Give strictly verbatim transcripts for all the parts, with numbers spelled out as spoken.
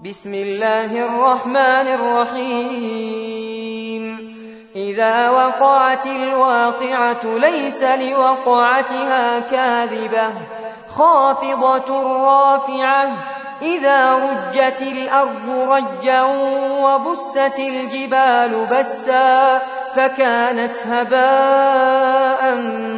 بسم الله الرحمن الرحيم إذا وقعت الواقعة ليس لوقعتها كاذبة خافضة رافعة إذا رجت الأرض رجا وبست الجبال بسا فكانت هباء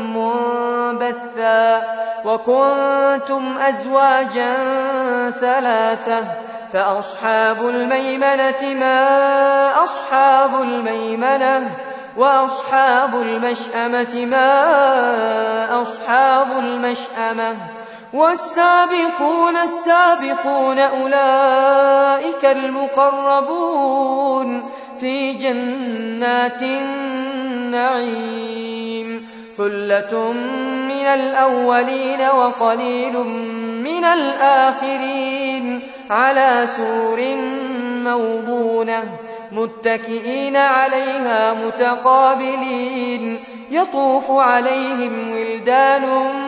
منبثا وكنتم أزواجا ثلاثة فأصحاب الميمنة ما أصحاب الميمنة وأصحاب المشأمة ما أصحاب المشأمة والسابقون السابقون أولئك المقربون في جنات النعيم ثلة من الأولين وقليل من الآخرين على سور موضونة متكئين عليها متقابلين يطوف عليهم ولدان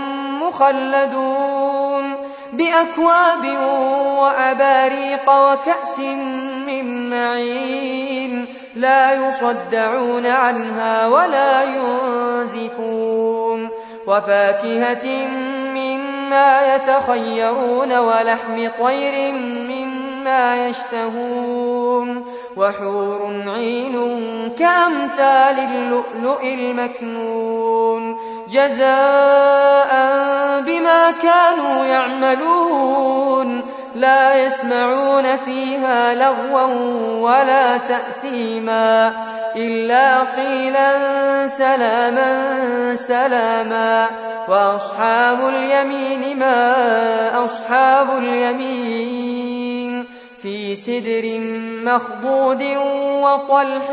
مخلدون بأكواب وأباريق وكأس من معين لا يصدعون عنها ولا ينزفون وفاكهة مما يتخيرون ولحم طير مما يشتهون وحور عين كأمثال اللؤلؤ المكنون جزاء بما كانوا يعملون لا يسمعون فيها لغوا ولا تأثيما إلا قيلا سلاما سلاما وأصحاب اليمين ما أصحاب اليمين في سدر مخضود وطلح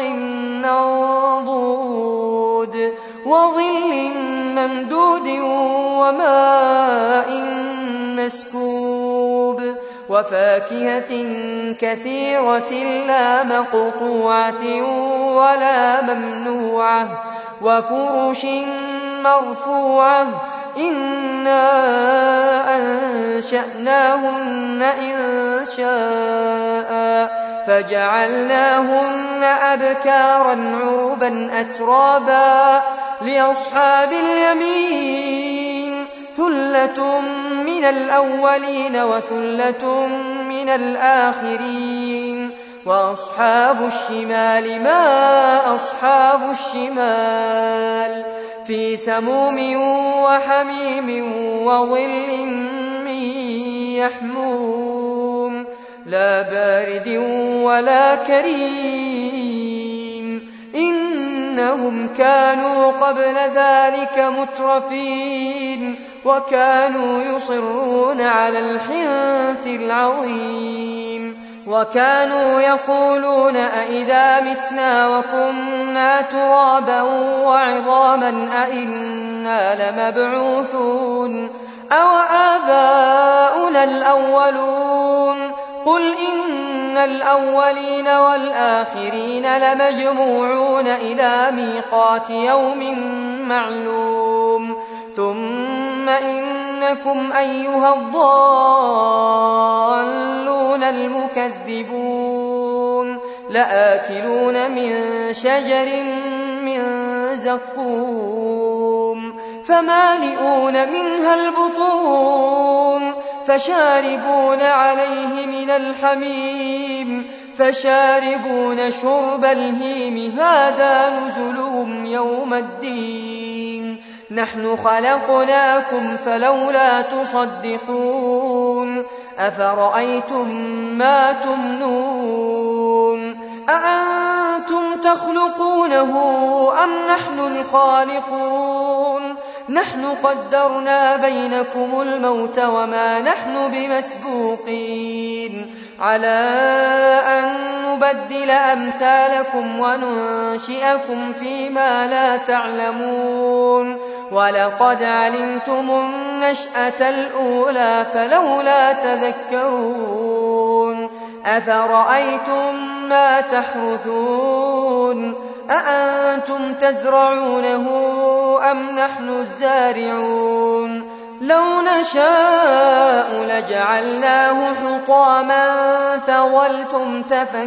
منضود وظل ممدود وماء مسكوب وفاكهة كثيرة لا مقطوعة ولا ممنوعة وفرش مرفوعة إنا أنشأناهن إن شاء فجعلناهن أبكارا عربا أترابا لأصحاب اليمين ثلة من الأولين وثلة من الآخرين وأصحاب الشمال ما أصحاب الشمال في سموم وحميم وظل من يحموم لا بارد ولا كريم إنهم كانوا قبل ذلك مترفين وكانوا يصرون على الحنث العظيم وكانوا يقولون أئذا متنا وكنا ترابا وعظاما أئنا لمبعوثون أو آباؤنا الأولون قل إن الأولين والآخرين لمجموعون إلى ميقات يوم معلوم ثم إنكم أيها الضالون المكذبون لآكلون من شجر من زقوم فمالئون منها البطون فشاربون عليه من الحميم فشاربون شرب الهيم هذا نزلهم يوم الدين نحن خلقناكم فلولا تصدقون أفرأيتم ما تمنون أأنتم تخلقونه أم نحن الخالقون نحن قدرنا بينكم الموت وما نحن بمسبوقين على أن نبدل أمثالكم وننشئكم فيما لا تعلمون ولقد علمتم النشأة الأولى فلولا تذكرون أفرأيتم ما تحرثون أأنتم تزرعونه أم نحن الزارعون لو نشاء لجعلناه حطاما فظلتم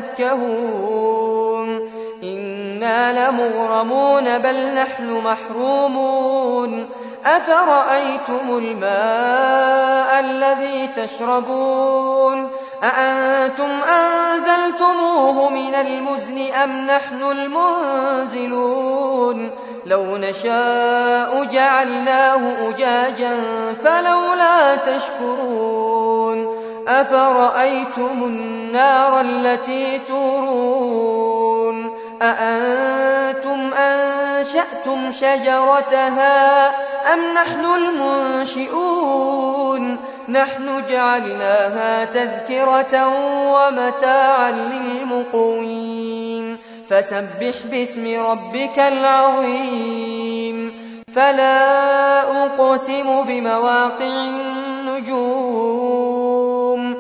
تفكهون إنا لمغرمون بل نحن محرومون أفرأيتم الماء الذي تشربون أأنتم أنزلتموه من المزن أم نحن المنزلون لو نشاء جعلناه أجاجا فلولا تشكرون أفرأيتم النار التي تورون أأنتم أنشأتم شجرتها أم نحن المنشئون نحن جعلناها تذكرة ومتاعا للمقوين فسبح باسم ربك العظيم فلا أقسم بمواقع النجوم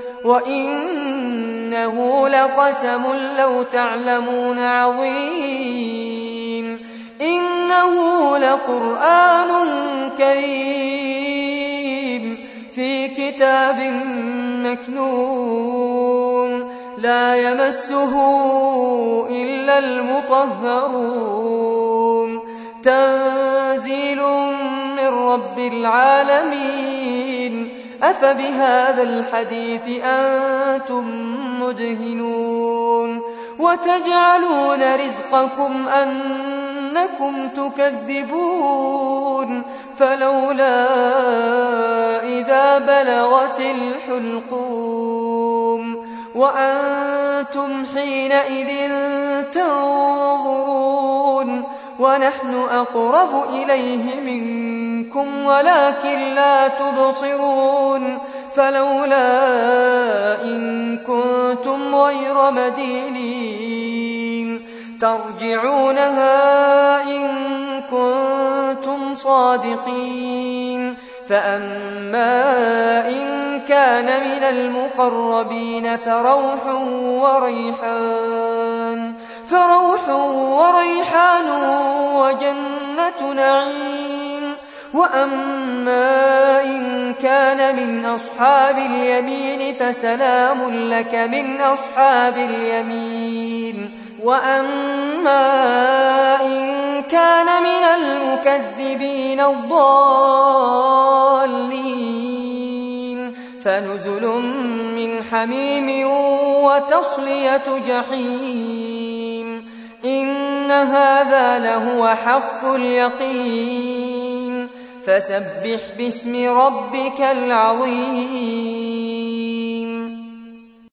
وإنه لقسم لو تعلمون عظيم إنه لقرآن كريم في كتاب مكنون لا يمسه إلا المطهرون تنزيل من رب العالمين أفبهذا الحديث أنتم مدهنون وتجعلون رزقكم أنكم تكذبون فلولا إذا بلغت الحلقوم وأنتم حينئذ تنظرون ونحن أقرب إليه منكم ولكن لا تبصرون فلولا إن كنتم غير مدينين ترجعونها إن كنتم صادقين فأما إن كان من المقربين فروح وريحان فروح وريحان وجنة نعيم وأما إن كان من أصحاب اليمين فسلام لك من أصحاب اليمين وأما إن كان من المكذبين الضالين فنزل من حميم وتصلية جحيم إن هذا لهو حق اليقين فسبح باسم ربك العظيم